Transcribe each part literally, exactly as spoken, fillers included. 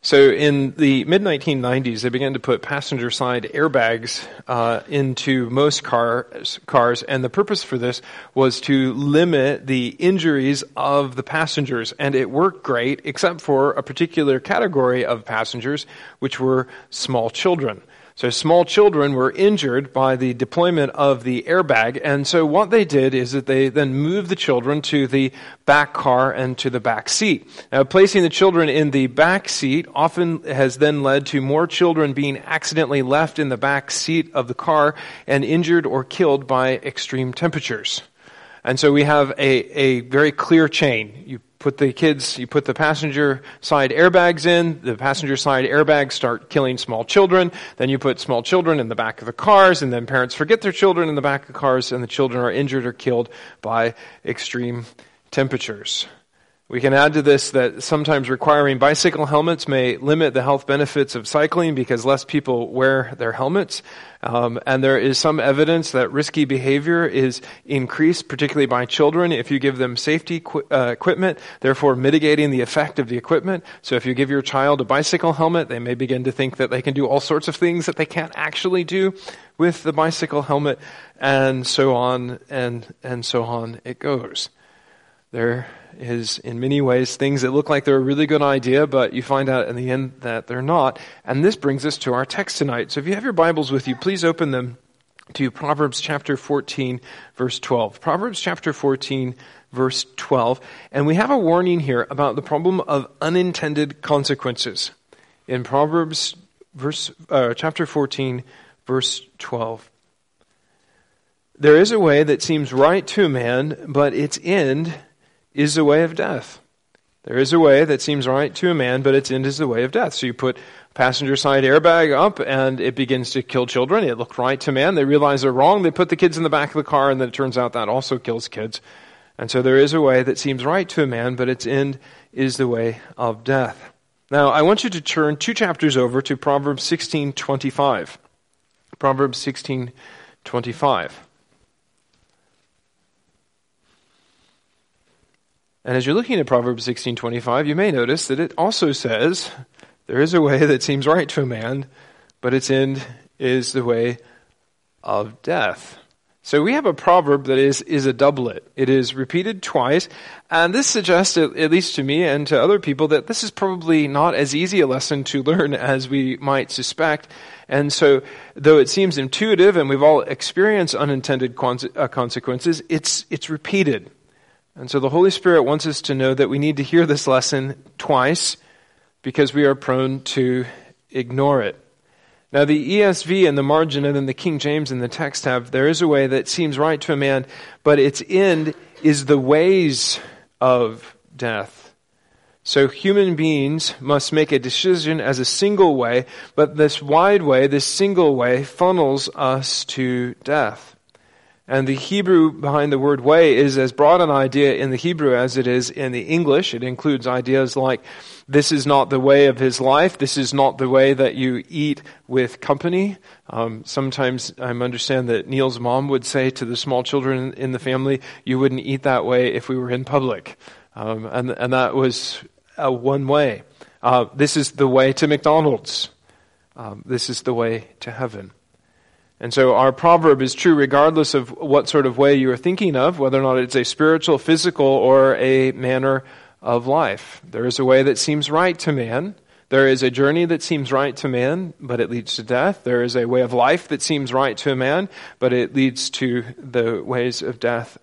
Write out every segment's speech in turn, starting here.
So in the mid nineteen nineties, they began to put passenger side airbags uh, into most cars, cars, and the purpose for this was to limit the injuries of the passengers. And it worked great, except for a particular category of passengers, which were small children. So small children were injured by the deployment of the airbag, and so what they did is that they then moved the children to the back car and to the back seat. Now, placing the children in the back seat often has then led to more children being accidentally left in the back seat of the car and injured or killed by extreme temperatures. And so we have a, a very clear chain. You put the kids, you put the passenger side airbags in, the passenger side airbags start killing small children, then you put small children in the back of the cars, and then parents forget their children in the back of the cars, and the children are injured or killed by extreme temperatures. We can add to this that sometimes requiring bicycle helmets may limit the health benefits of cycling because less people wear their helmets. Um, and there is some evidence that risky behavior is increased, particularly by children, if you give them safety qu- uh, equipment, therefore mitigating the effect of the equipment. So if you give your child a bicycle helmet, they may begin to think that they can do all sorts of things that they can't actually do with the bicycle helmet, and so on and and so on it goes. There is, in many ways, things that look like they're a really good idea, but you find out in the end that they're not. And this brings us to our text tonight. So if you have your Bibles with you, please open them to Proverbs chapter fourteen, verse twelve. Proverbs chapter fourteen, verse twelve. And we have a warning here about the problem of unintended consequences. In Proverbs verse uh, chapter fourteen, verse twelve. There is a way that seems right to a man, but its end is the way of death. There is a way that seems right to a man, but its end is the way of death. So you put passenger side airbag up and it begins to kill children. It looked right to man. They realize they're wrong. They put the kids in the back of the car, and then it turns out that also kills kids. And so there is a way that seems right to a man, but its end is the way of death. Now, I want you to turn two chapters over to Proverbs sixteen twenty-five. Proverbs sixteen twenty-five. And as you're looking at Proverbs sixteen twenty-five, you may notice that it also says, there is a way that seems right to a man, but its end is the way of death. So we have a proverb that is, is a doublet. It is repeated twice, and this suggests, at least to me and to other people, that this is probably not as easy a lesson to learn as we might suspect. And so, though it seems intuitive, and we've all experienced unintended consequences, it's it's repeated. And so the Holy Spirit wants us to know that we need to hear this lesson twice because we are prone to ignore it. Now the E S V in the margin and then the King James in the text have, there is a way that seems right to a man, but its end is the ways of death. So human beings must make a decision as a single way, but this wide way, this single way, funnels us to death. And the Hebrew behind the word way is as broad an idea in the Hebrew as it is in the English. It includes ideas like, this is not the way of his life. This is not the way that you eat with company. Um, sometimes I understand that Neil's mom would say to the small children in the family, you wouldn't eat that way if we were in public. Um, and, and that was uh, one way. Uh, this is the way to McDonald's. Um, this is the way to heaven. And so our proverb is true regardless of what sort of way you are thinking of, whether or not it's a spiritual, physical, or a manner of life. There is a way that seems right to man. There is a journey that seems right to man, but it leads to death. There is a way of life that seems right to a man, but it leads to the ways of death,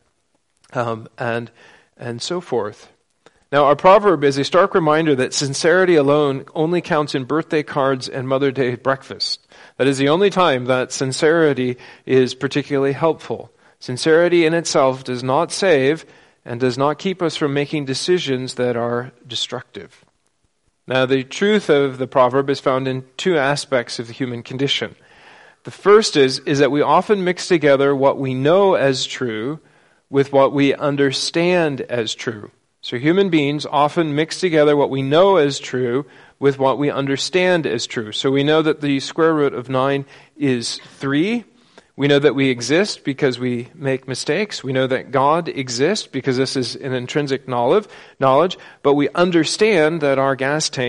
um, and and so forth. Now, our proverb is a stark reminder that sincerity alone only counts in birthday cards and Mother's Day breakfast. That is the only time that sincerity is particularly helpful. Sincerity in itself does not save and does not keep us from making decisions that are destructive. Now, the truth of the proverb is found in two aspects of the human condition. The first is, is that we often mix together what we know as true with what we understand as true. So human beings often mix together what we know as true with what we understand as true. So we know that the square root of nine is three. We know that we exist because we make mistakes. We know that God exists because this is an intrinsic knowledge, knowledge. But we understand that our gas tank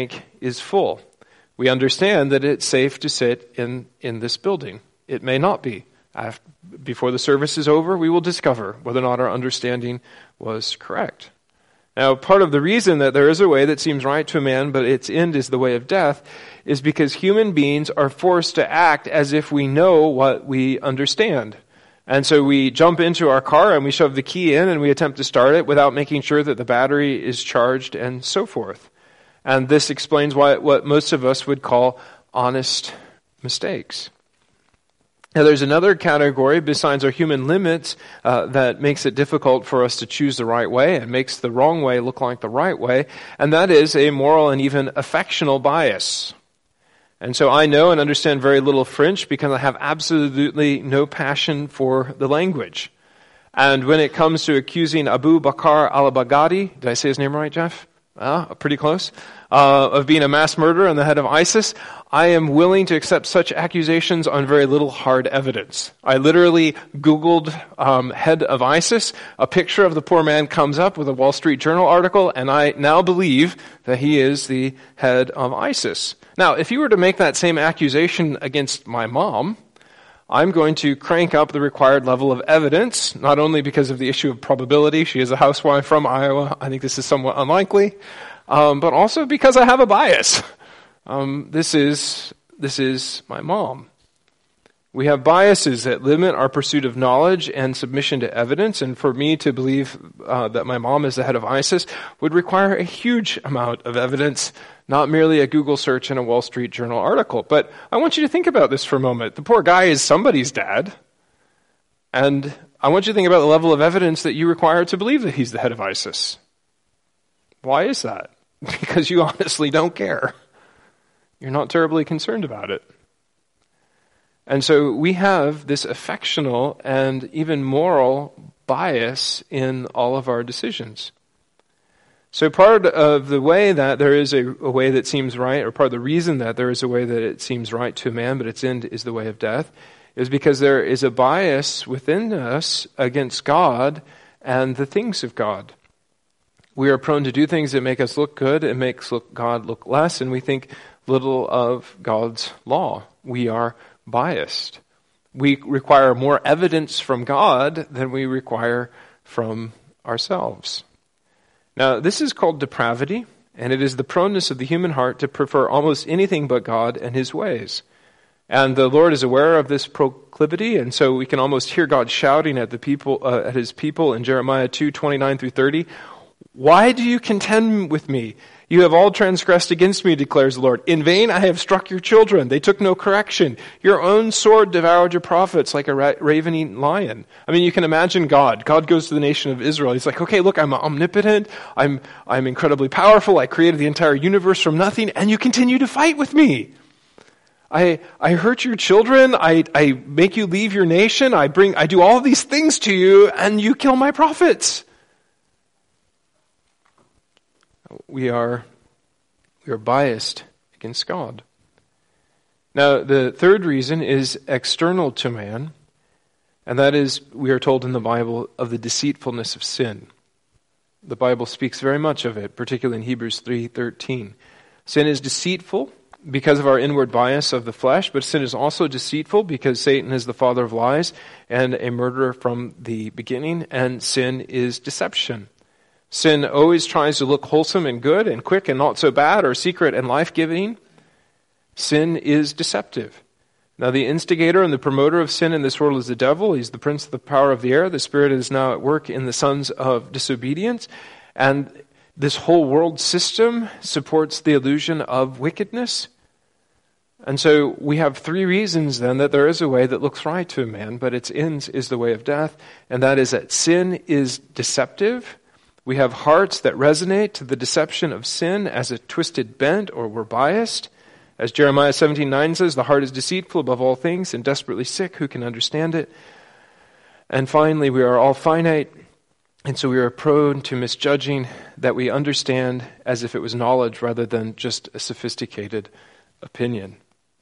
is full. We understand that it's safe to sit in, in this building. It may not be. After, before the service is over, we will discover whether or not our understanding was correct. Now, part of the reason that there is a way that seems right to a man, but its end is the way of death, is because human beings are forced to act as if we know what we understand. And so we jump into our car and we shove the key in and we attempt to start it without making sure that the battery is charged and so forth. And this explains why what most of us would call honest mistakes. Now, there's another category besides our human limits uh, that makes it difficult for us to choose the right way and makes the wrong way look like the right way, and that is a moral and even affectional bias. And so I know and understand very little French because I have absolutely no passion for the language. And when it comes to accusing Abu Bakr al-Baghdadi, did I say his name right, Jeff? Uh, pretty close, uh, of being a mass murderer and the head of ISIS, I am willing to accept such accusations on very little hard evidence. I literally Googled um, head of ISIS. A picture of the poor man comes up with a Wall Street Journal article, and I now believe that he is the head of ISIS. Now, if you were to make that same accusation against my mom, I'm going to crank up the required level of evidence, not only because of the issue of probability. She is a housewife from Iowa. I think this is somewhat unlikely, um, but also because I have a bias. Um, this is this is my mom. We have biases that limit our pursuit of knowledge and submission to evidence, and for me to believe uh, that my mom is the head of ISIS would require a huge amount of evidence, not merely a Google search and a Wall Street Journal article. But I want you to think about this for a moment. The poor guy is somebody's dad, and I want you to think about the level of evidence that you require to believe that he's the head of ISIS. Why is that? Because you honestly don't care. You're not terribly concerned about it. And so we have this affectional and even moral bias in all of our decisions. So part of the way that there is a, a way that seems right, or part of the reason that there is a way that it seems right to a man, but its end is the way of death, is because there is a bias within us against God and the things of God. We are prone to do things that make us look good and makes look God look less, and we think little of God's law. We are biased. We require more evidence from God than we require from ourselves. Now, this is called depravity, and it is the proneness of the human heart to prefer almost anything but God and his ways. And the Lord is aware of this proclivity, and so we can almost hear God shouting at the people, uh, at his people in Jeremiah two, twenty-nine through thirty, "Why do you contend with me? You have all transgressed against me, declares the Lord. In vain I have struck your children. They took no correction. Your own sword devoured your prophets like a ra- ravening lion." I mean, you can imagine God. God goes to the nation of Israel. He's like, okay, look, I'm omnipotent. I'm, I'm incredibly powerful. I created the entire universe from nothing, and you continue to fight with me. I, I hurt your children. I, I make you leave your nation. I bring, I do all these things to you, and you kill my prophets. We are, we are biased against God. Now, the third reason is external to man, and that is, we are told in the Bible, of the deceitfulness of sin. The Bible speaks very much of it, particularly in Hebrews three thirteen. Sin is deceitful because of our inward bias of the flesh, but sin is also deceitful because Satan is the father of lies and a murderer from the beginning, and sin is deception. Sin always tries to look wholesome and good and quick and not so bad, or secret and life-giving. Sin is deceptive. Now, the instigator and the promoter of sin in this world is the devil. He's the prince of the power of the air. The Spirit is now at work in the sons of disobedience. And this whole world system supports the illusion of wickedness. And so we have three reasons then that there is a way that looks right to a man, but its end is the way of death. And that is that sin is deceptive. We have hearts that resonate to the deception of sin as a twisted bent, or we're biased. As Jeremiah seventeen nine says, the heart is deceitful above all things and desperately sick. Who can understand it? And finally, we are all finite, and so we are prone to misjudging that we understand as if it was knowledge rather than just a sophisticated opinion.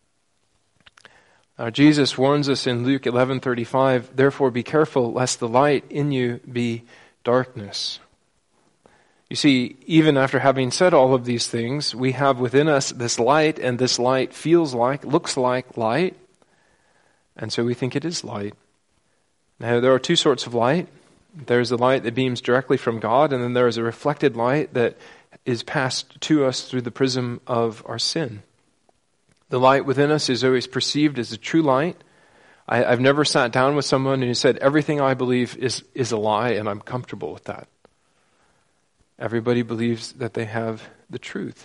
Now, Jesus warns us in Luke eleven thirty-five, "Therefore be careful lest the light in you be darkness." You see, even after having said all of these things, we have within us this light, and this light feels like, looks like light, and so we think it is light. Now, there are two sorts of light. There's the light that beams directly from God, and then there is a reflected light that is passed to us through the prism of our sin. The light within us is always perceived as a true light. I, I've never sat down with someone who said, everything I believe is, is a lie, and I'm comfortable with that. Everybody believes that they have the truth.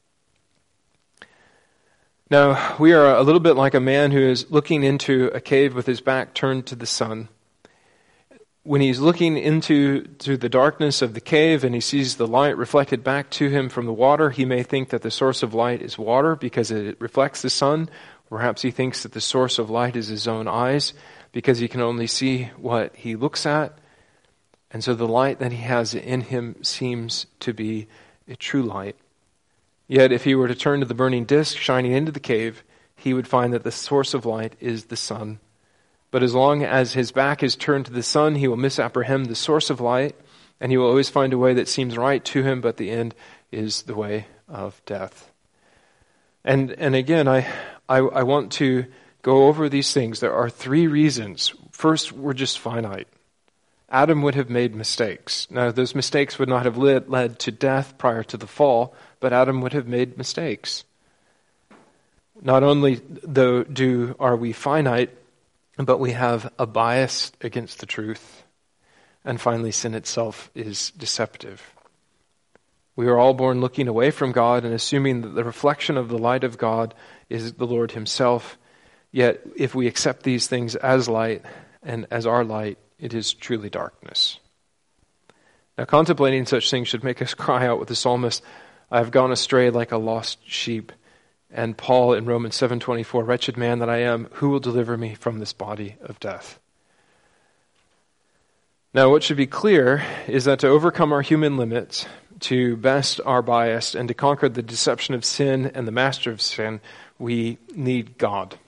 Now, we are a little bit like a man who is looking into a cave with his back turned to the sun. When he's looking into to the darkness of the cave and he sees the light reflected back to him from the water, he may think that the source of light is water because it reflects the sun. Perhaps he thinks that the source of light is his own eyes because he can only see what he looks at. And so the light that he has in him seems to be a true light. Yet if he were to turn to the burning disk shining into the cave, he would find that the source of light is the sun. But as long as his back is turned to the sun, he will misapprehend the source of light, and he will always find a way that seems right to him, but the end is the way of death. And and again, I, I, I want to go over these things. There are three reasons. First, we're just finite. Adam would have made mistakes. Now, those mistakes would not have led, led to death prior to the fall, but Adam would have made mistakes. Not only though do are we finite, but we have a bias against the truth. And finally, sin itself is deceptive. We are all born looking away from God and assuming that the reflection of the light of God is the Lord himself. Yet, if we accept these things as light and as our light, it is truly darkness. Now, contemplating such things should make us cry out with the psalmist, I have gone astray like a lost sheep. And Paul in Romans seven twenty-four, wretched man that I am, who will deliver me from this body of death? Now, what should be clear is that to overcome our human limits, to best our bias, and to conquer the deception of sin and the master of sin, we need God.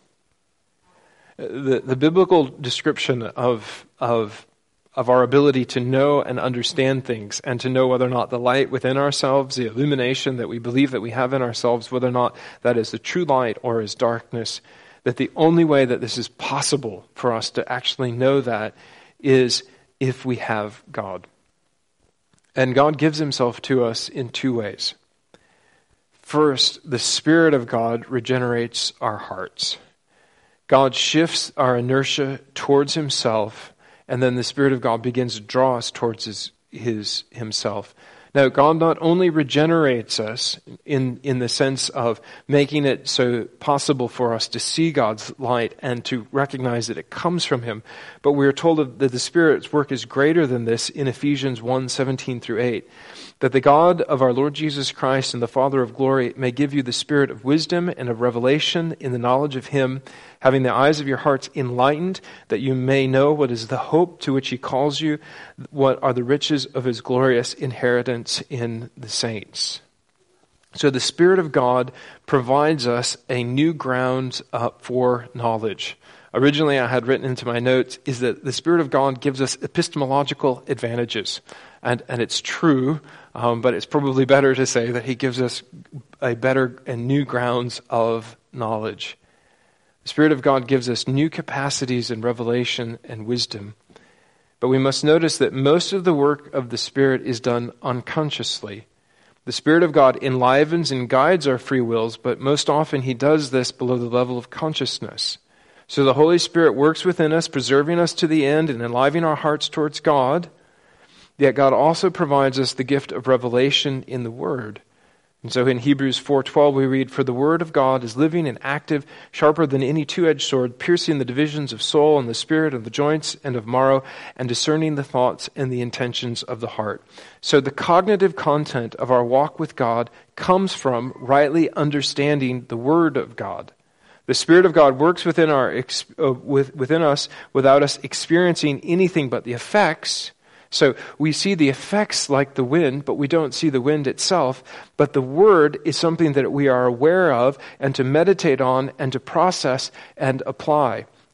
The, the biblical description of, of, of our ability to know and understand things and to know whether or not the light within ourselves, the illumination that we believe that we have in ourselves, whether or not that is the true light or is darkness, that the only way that this is possible for us to actually know that is if we have God. And God gives himself to us in two ways. First, the Spirit of God regenerates our hearts. God shifts our inertia towards himself, and then the Spirit of God begins to draw us towards his, his himself. Now, God not only regenerates us in, in the sense of making it so possible for us to see God's light and to recognize that it comes from him, but we are told that the Spirit's work is greater than this in Ephesians one, seventeen through eight. That the God of our Lord Jesus Christ and the Father of glory may give you the spirit of wisdom and of revelation in the knowledge of him, having the eyes of your hearts enlightened, that you may know what is the hope to which he calls you, what are the riches of his glorious inheritance in the saints. So the Spirit of God provides us a new ground uh, for knowledge. Originally, I had written into my notes is that the Spirit of God gives us epistemological advantages. And, and it's true, um, but it's probably better to say that he gives us a better and new grounds of knowledge. The Spirit of God gives us new capacities in revelation and wisdom. But we must notice that most of the work of the Spirit is done unconsciously. The Spirit of God enlivens and guides our free wills, but most often he does this below the level of consciousness. So the Holy Spirit works within us, preserving us to the end and enlivening our hearts towards God. Yet God also provides us the gift of revelation in the Word. And so in Hebrews four twelve we read, for the Word of God is living and active, sharper than any two-edged sword, piercing the divisions of soul and the spirit, of the joints and of marrow, and discerning the thoughts and the intentions of the heart. So the cognitive content of our walk with God comes from rightly understanding the Word of God. The Spirit of God works within our uh, with, within us without us experiencing anything but the effects. So we see the effects like the wind, but we don't see the wind itself. But the Word is something that we are aware of and to meditate on and to process and apply.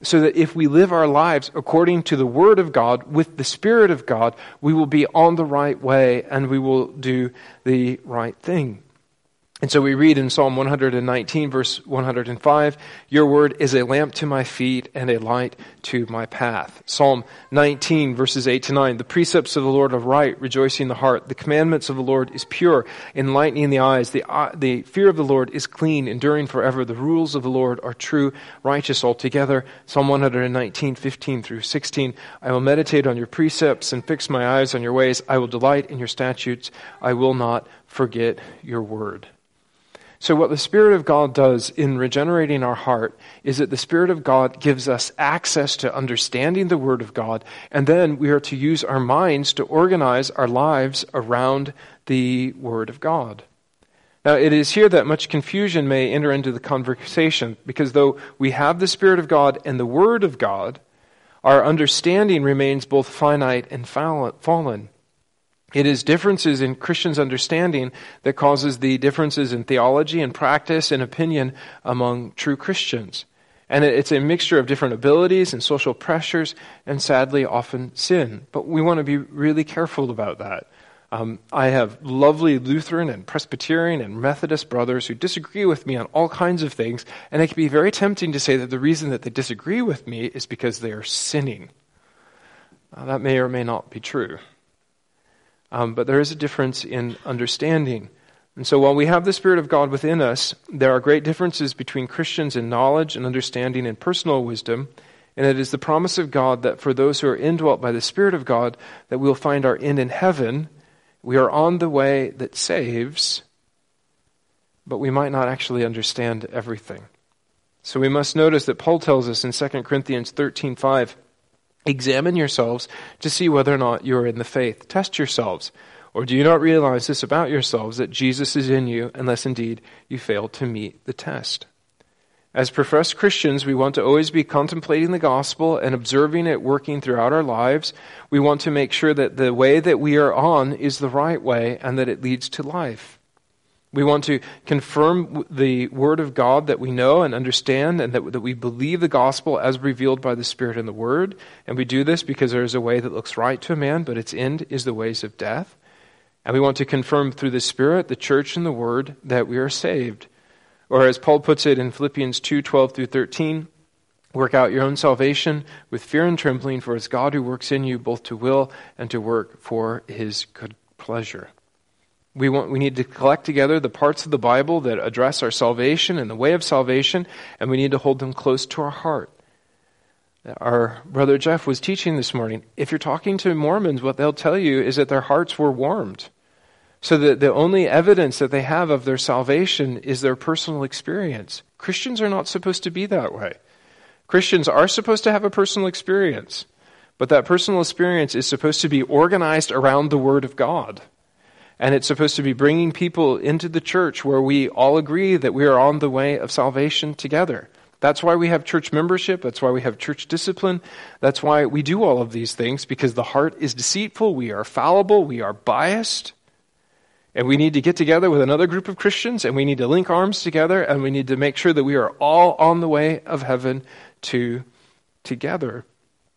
so that if we live our lives according to the Word of God, with the Spirit of God, we will be on the right way and we will do the right thing. And so we read in Psalm one nineteen, verse one hundred five, your word is a lamp to my feet and a light to my path. Psalm nineteen, verses eight to nine, the precepts of the Lord are right, rejoicing the heart. The commandments of the Lord is pure, enlightening the eyes. The, uh, the fear of the Lord is clean, enduring forever. The rules of the Lord are true, righteous altogether. Psalm one nineteen, fifteen through sixteen, I will meditate on your precepts and fix my eyes on your ways. I will delight in your statutes. I will not forget your word. So what the Spirit of God does in regenerating our heart is that the Spirit of God gives us access to understanding the Word of God, and then we are to use our minds to organize our lives around the Word of God. Now, it is here that much confusion may enter into the conversation, because though we have the Spirit of God and the Word of God, our understanding remains both finite and fallen. It is differences in Christians' understanding that causes the differences in theology and practice and opinion among true Christians. And it's a mixture of different abilities and social pressures and sadly often sin. But we want to be really careful about that. Um, I have lovely Lutheran and Presbyterian and Methodist brothers who disagree with me on all kinds of things, and it can be very tempting to say that the reason that they disagree with me is because they are sinning. Uh, that may or may not be true. Um, but there is a difference in understanding. And so while we have the Spirit of God within us, there are great differences between Christians in knowledge and understanding and personal wisdom. And it is the promise of God that for those who are indwelt by the Spirit of God, that we'll find our end in heaven. We are on the way that saves, but we might not actually understand everything. So we must notice that Paul tells us in Second Corinthians thirteen five, examine yourselves to see whether or not you are in the faith. Test yourselves. Or do you not realize this about yourselves, that Jesus is in you, unless indeed you fail to meet the test? As professed Christians, we want to always be contemplating the gospel and observing it working throughout our lives. We want to make sure that the way that we are on is the right way and that it leads to life. We want to confirm the Word of God that we know and understand, and that, that we believe the gospel as revealed by the Spirit in the Word. And we do this because there is a way that looks right to a man, but its end is the ways of death. And we want to confirm through the Spirit, the church, and the Word that we are saved. Or as Paul puts it in Philippians two twelve through thirteen, work out your own salvation with fear and trembling, for it's God who works in you both to will and to work for His good pleasure. We want, we need to collect together the parts of the Bible that address our salvation and the way of salvation, and we need to hold them close to our heart. Our brother Jeff was teaching this morning. If you're talking to Mormons, what they'll tell you is that their hearts were warmed. So that the only evidence that they have of their salvation is their personal experience. Christians are not supposed to be that way. Christians are supposed to have a personal experience, but that personal experience is supposed to be organized around the Word of God. And it's supposed to be bringing people into the church where we all agree that we are on the way of salvation together. That's why we have church membership. That's why we have church discipline. That's why we do all of these things, because the heart is deceitful. We are fallible. We are biased. And we need to get together with another group of Christians, and we need to link arms together, and we need to make sure that we are all on the way of heaven to together.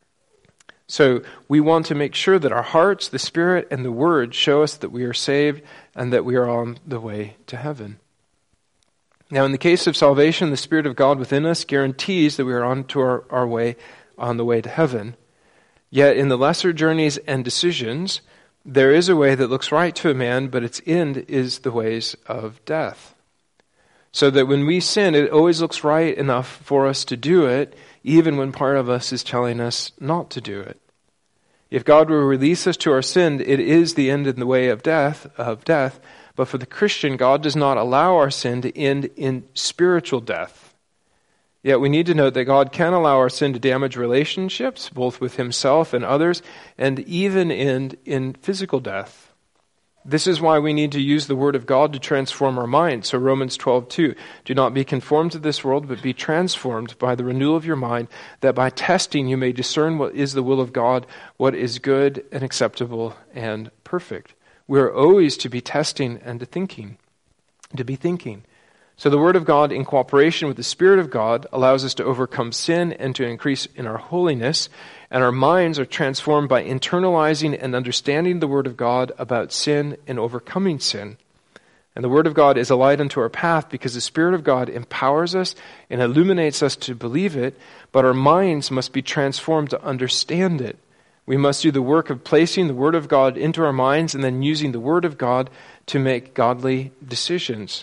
So we want to make sure that our hearts, the Spirit, and the Word show us that we are saved and that we are on the way to heaven. Now, in the case of salvation, the Spirit of God within us guarantees that we are on to our, our way, on the way to heaven. Yet in the lesser journeys and decisions, there is a way that looks right to a man, but its end is the ways of death. So that when we sin, it always looks right enough for us to do it, even when part of us is telling us not to do it. If God will release us to our sin, it is the end in the way of death, of death. But for the Christian, God does not allow our sin to end in spiritual death. Yet we need to note that God can allow our sin to damage relationships, both with Himself and others, and even end in physical death. This is why we need to use the Word of God to transform our mind. So Romans twelve two, do not be conformed to this world, but be transformed by the renewal of your mind, that by testing you may discern what is the will of God, what is good and acceptable and perfect. We are always to be testing and to thinking, to be thinking, So the Word of God, in cooperation with the Spirit of God, allows us to overcome sin and to increase in our holiness, and our minds are transformed by internalizing and understanding the Word of God about sin and overcoming sin. And the Word of God is a light unto our path because the Spirit of God empowers us and illuminates us to believe it, but our minds must be transformed to understand it. We must do the work of placing the Word of God into our minds and then using the Word of God to make godly decisions.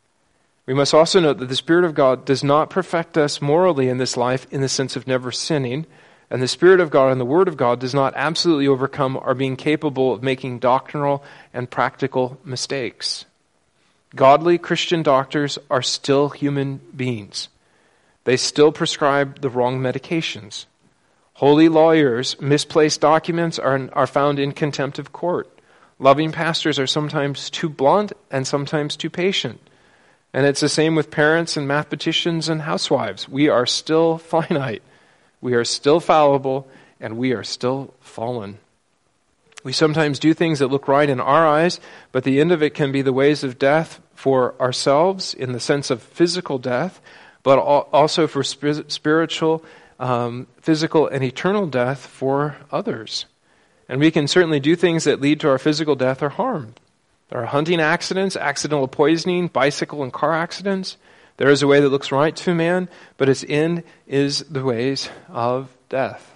We must also note that the Spirit of God does not perfect us morally in this life in the sense of never sinning, and the Spirit of God and the Word of God does not absolutely overcome our being capable of making doctrinal and practical mistakes. Godly Christian doctors are still human beings. They still prescribe the wrong medications. Holy lawyers misplace documents are, are found in contempt of court. Loving pastors are sometimes too blunt and sometimes too patient. And it's the same with parents and mathematicians and housewives. We are still finite. We are still fallible, and we are still fallen. We sometimes do things that look right in our eyes, but the end of it can be the ways of death for ourselves in the sense of physical death, but also for spiritual, um, physical, and eternal death for others. And we can certainly do things that lead to our physical death or harm. There are hunting accidents, accidental poisoning, bicycle and car accidents. There is a way that looks right to man, but its end is the ways of death.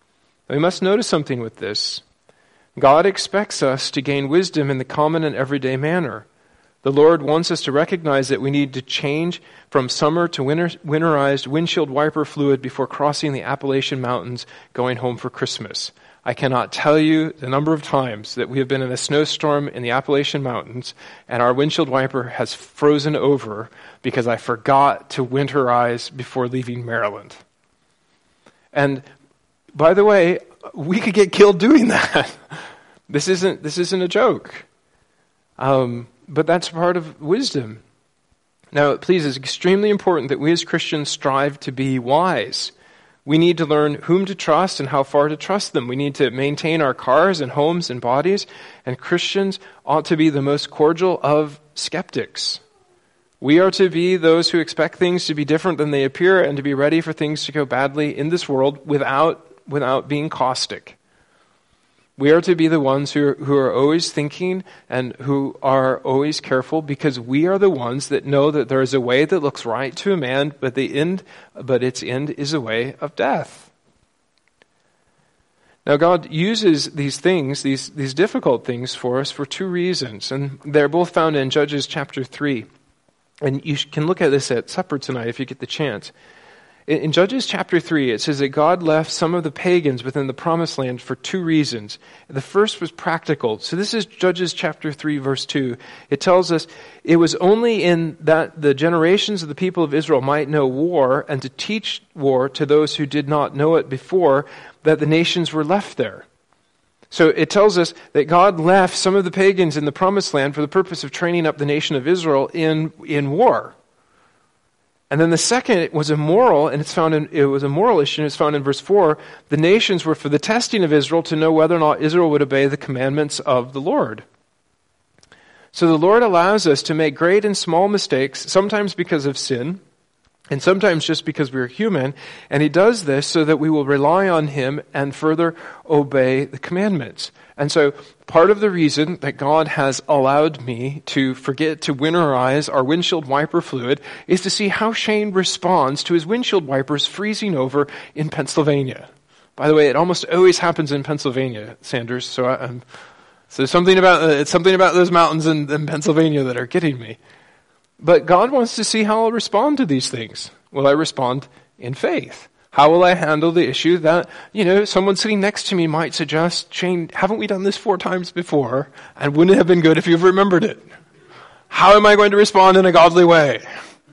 We must notice something with this. God expects us to gain wisdom in the common and everyday manner. The Lord wants us to recognize that we need to change from summer to winter, winterized windshield wiper fluid before crossing the Appalachian Mountains going home for Christmas. I cannot tell you the number of times that we have been in a snowstorm in the Appalachian Mountains and our windshield wiper has frozen over because I forgot to winterize before leaving Maryland. And by the way, we could get killed doing that. This isn't this isn't a joke. Um, but that's part of wisdom. Now, please, it's extremely important that we as Christians strive to be wise. We need to learn whom to trust and how far to trust them. We need to maintain our cars and homes and bodies, and Christians ought to be the most cordial of skeptics. We are to be those who expect things to be different than they appear and to be ready for things to go badly in this world without, without being caustic. We are to be the ones who are, who are always thinking and who are always careful because we are the ones that know that there is a way that looks right to a man, but the end, but its end is a way of death. Now God uses these things, these, these difficult things for us for two reasons, and they're both found in Judges chapter three. And you can look at this at supper tonight if you get the chance. In Judges chapter three, it says that God left some of the pagans within the promised land for two reasons. The first was practical. So this is Judges chapter three, verse two. It tells us, it was only in that the generations of the people of Israel might know war and to teach war to those who did not know it before that the nations were left there. So it tells us that God left some of the pagans in the promised land for the purpose of training up the nation of Israel in, in war. And then the second was a moral, and it's found in, it was a moral issue, and it's found in verse four. The nations were for the testing of Israel to know whether or not Israel would obey the commandments of the Lord. So the Lord allows us to make great and small mistakes, sometimes because of sin, and sometimes just because we're human, and He does this so that we will rely on Him and further obey the commandments. And so part of the reason that God has allowed me to forget to winterize our windshield wiper fluid is to see how Shane responds to his windshield wipers freezing over in Pennsylvania. By the way, it almost always happens in Pennsylvania, Sanders, so I, um, so something about uh, it's something about those mountains in, in Pennsylvania that are getting me. But God wants to see how I'll respond to these things. Will I respond in faith? How will I handle the issue that, you know, someone sitting next to me might suggest, Shane, haven't we done this four times before? And wouldn't it have been good if you've remembered it? How am I going to respond in a godly way?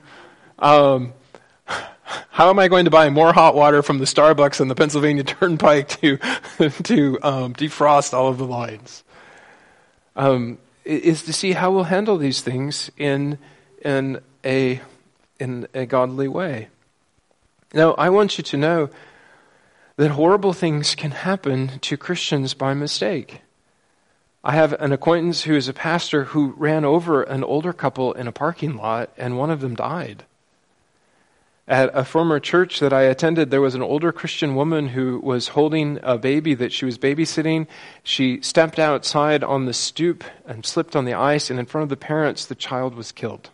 Um, how am I going to buy more hot water from the Starbucks on the Pennsylvania Turnpike to to um, defrost all of the lines? Um, is to see how we'll handle these things in in a in a godly way. Now, I want you to know that horrible things can happen to Christians by mistake. I have an acquaintance who is a pastor who ran over an older couple in a parking lot, and one of them died. At a former church that I attended, there was an older Christian woman who was holding a baby that she was babysitting. She stepped outside on the stoop and slipped on the ice, and in front of the parents, the child was killed.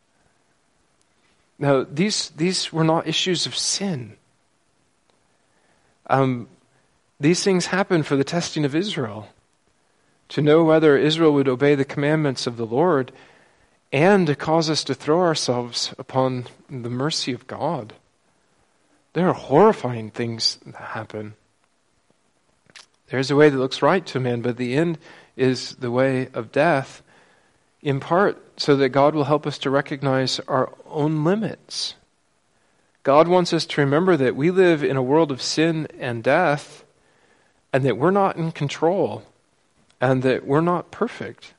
Now, these these were not issues of sin. Um, these things happened for the testing of Israel, to know whether Israel would obey the commandments of the Lord, and to cause us to throw ourselves upon the mercy of God. There are horrifying things that happen. There's a way that looks right to man, but the end is the way of death, in part so that God will help us to recognize our own limits. God wants us to remember that we live in a world of sin and death, and that we're not in control, and that we're not perfect.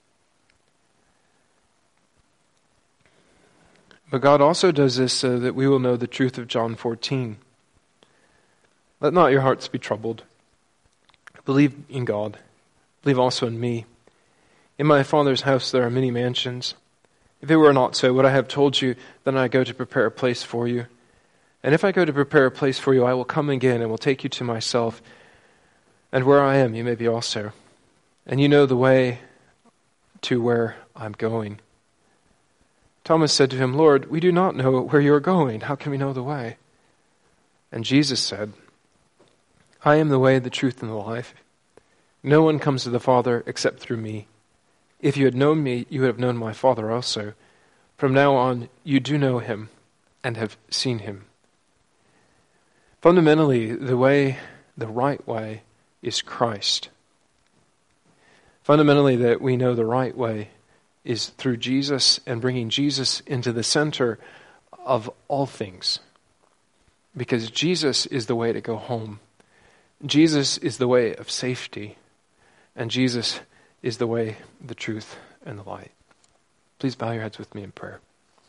But God also does this so that we will know the truth of John fourteen. Let not your hearts be troubled. Believe in God. Believe also in me. In my Father's house there are many mansions. If it were not so, would I have told you that I go to prepare a place for you? And if I go to prepare a place for you, I will come again and will take you to myself. And where I am, you may be also. And you know the way to where I'm going. Thomas said to him, Lord, we do not know where you are going. How can we know the way? And Jesus said, I am the way, the truth, and the life. No one comes to the Father except through me. If you had known me, you would have known my Father also. From now on, you do know him and have seen him. Fundamentally, the way, the right way, is Christ. Fundamentally, that we know the right way is through Jesus and bringing Jesus into the center of all things. Because Jesus is the way to go home. Jesus is the way of safety. And Jesus is the way, the truth, and the light. Please bow your heads with me in prayer.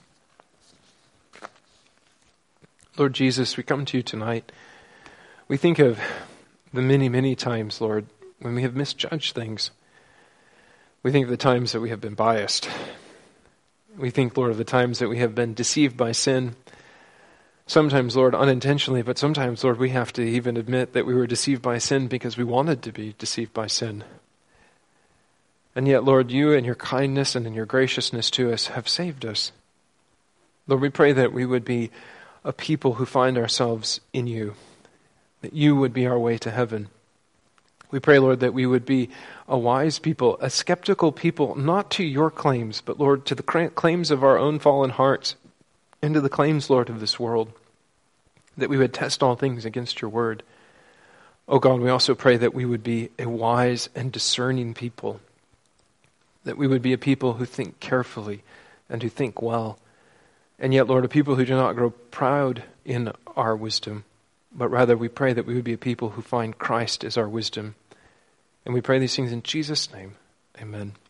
Lord Jesus, we come to you tonight. We think of the many, many times, Lord, when we have misjudged things. We think of the times that we have been biased. We think, Lord, of the times that we have been deceived by sin. Sometimes, Lord, unintentionally, but sometimes, Lord, we have to even admit that we were deceived by sin because we wanted to be deceived by sin. And yet, Lord, you in your kindness and in your graciousness to us have saved us. Lord, we pray that we would be a people who find ourselves in you, that you would be our way to heaven. We pray, Lord, that we would be a wise people, a skeptical people, not to your claims, but, Lord, to the claims of our own fallen hearts, and to the claims, Lord, of this world, that we would test all things against your word. Oh God, we also pray that we would be a wise and discerning people, that we would be a people who think carefully and who think well, and yet, Lord, a people who do not grow proud in our wisdom, but rather we pray that we would be a people who find Christ as our wisdom. And we pray these things in Jesus' name. Amen.